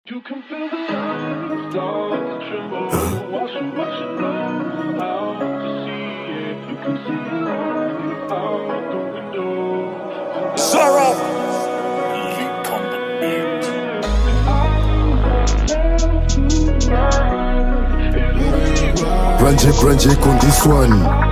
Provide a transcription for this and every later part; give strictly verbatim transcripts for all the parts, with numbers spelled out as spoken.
You can feel the lines start to tremble. Watch it, watch it now. Out to see it. You can see the light out the window. Sorrow. Grunge, grunge on this one.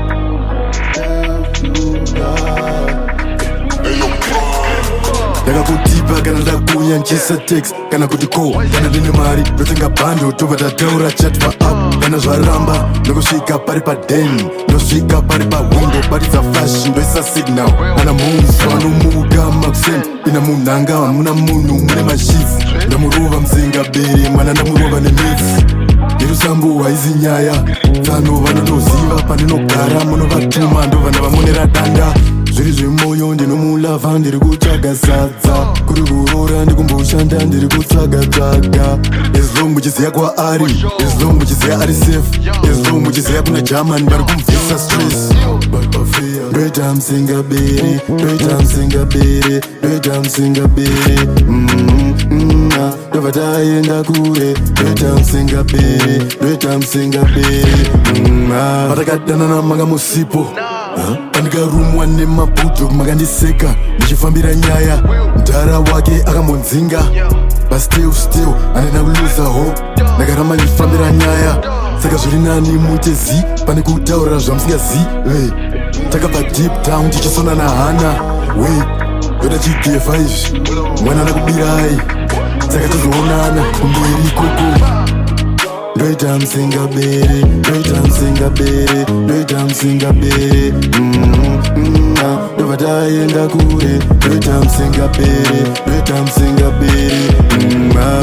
Ndakakutipa kana ndakunya nchisa text kana kuti ko kana ndine mari ndotenga bando tobva tataura chat pa up kana zvaramba ndokusvika pari paden ndosvika pari pahwindo batidza flash ndoisa signal kana moves vanomuka maxen ina munhanga hamuna munhu mune mashisi ndamurova muzingabere mwana ndamurova nemedzi ndirusambo haizi nyaya tsano vanotoziva pandinogara munovatuma ndobva ndavamonera danda zviri zvemwoyo ndinomulava ndiri kutsvaga sadza kuri kurora ndikumboshanda ndiri kutsvaga-tsvaga as long muchiziva kwaari as long muchiziva ari safe as long muchiziva kuna german vari kumubvisa stress ndoita musingabere ndoita musingabere ndoita musingabere ndobva taenda kure ndoita musingabere ndoita musingabere patakadanana manga musipo pandikarumwa nemabhudho makandiseka ndichifambira nyaya mudhara wake akambonzinga but still still handina kuluza hope ndakaramba ndichifambira nyaya saka zviri nani muite zi pane kutaurira zvamusingazive takabva deep down tichisonana hana we yoda chige five mwana anakubirai saka tozoonana kumberi ikoko ndoita musingabere ndoita musingabere ndoita musingabere ndobva taenda kure ndoita musingabere ndoita musingabere